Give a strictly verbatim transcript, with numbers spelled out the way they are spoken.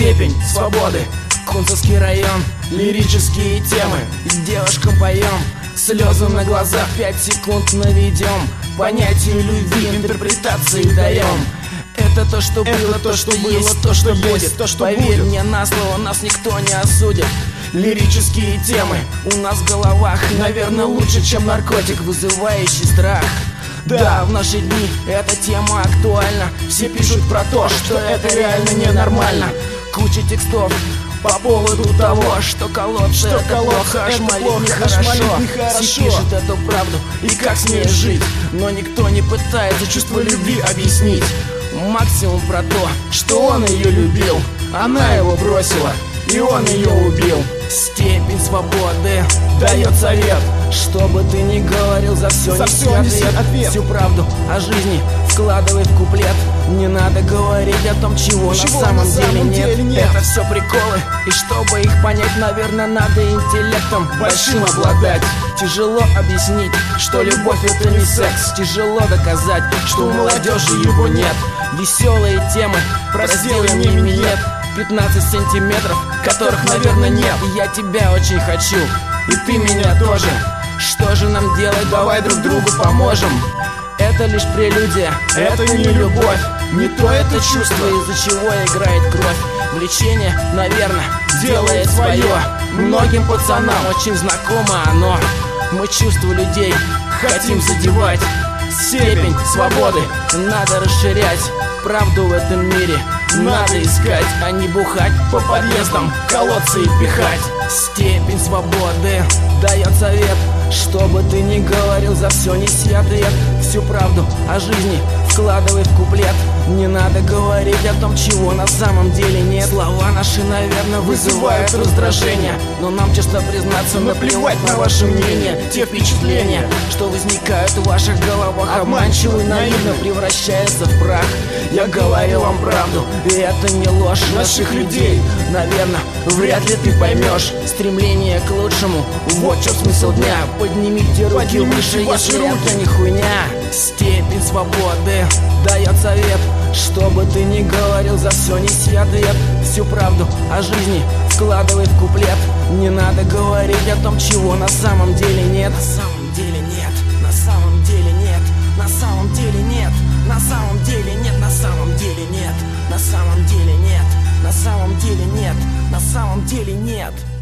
Степень свободы, Кунцевский район, лирические темы. С девушкам поем, слезы на глазах, пять секунд наведем. Понятие любви, интерпретации даем. Это то, что Это было, то, что было, есть, то, что есть, будет. то, что Поверь будет. мне на слово, нас никто не осудит. Лирические темы у нас в головах, наверное, лучше, чем наркотик, вызывающий страх. Да, в наши дни эта тема актуальна. Все пишут про то, что это реально ненормально. Куча текстов по поводу того, что колоться Что это колоться плохо, это шмалить плохо, нехорошо. шмалить нехорошо. Все пишут эту правду и как смеешь жить, но никто не пытается чувство любви объяснить. Максимум про то, что он ее любил, она его бросила, и он ее убил. Степень свободы дает совет, чтобы ты не говорил, за все За неси всё неси ответ. ответ. Всю правду о жизни вкладывай в куплет. Не надо говорить о том, чего, Чего на самом, на самом деле, нет. деле нет. Это все приколы, и чтобы их понять, наверное, надо интеллектом большим обладать. Тяжело объяснить, что любовь это не секс. Тяжело доказать, что у молодежи его нет. Веселые темы про сделанный минет, пятнадцать сантиметров, которых, наверное, нет. И я тебя очень хочу, и ты меня тоже. Что же нам делать? Давай друг другу поможем. Это лишь прелюдия, это не любовь. Не то это чувство, из-за чего играет кровь. Влечение, наверное, делает свое. Многим пацанам очень знакомо оно. Мы чувства людей хотим задевать. Степень свободы надо расширять. Правду в этом мире надо искать, а не бухать по подъездам, колодцы и пихать. Степень свободы дает совет, чтобы ты не говорил, за все неси ответ. Всю правду о жизни вкладывай в куплет. Не надо говорить о том, чего на самом деле нет. Слова наши, наверное, вызывают раздражение, но нам, честно признаться, наплевать на ваше мнение. Те впечатления, что возникают в ваших головах, обманчиво и наивно превращаются в прах. Я говорю вам правду, и это не ложь наших людей. Наверное, вряд ли ты поймешь стремление к лучшему. Вот в чем смысл дня. Поднимите руки Поднимите выше, ваши если руки. это не хуйня. Степень свободы дает совет, чтобы ты не говорил, за все неси ответ. Всю правду о жизни вкладывай в куплет. Не надо говорить о том, чего на самом деле нет. На самом деле нет, на самом деле нет, на самом деле нет, на самом деле нет, на самом деле нет, на самом деле нет, на самом деле нет, на самом деле нет.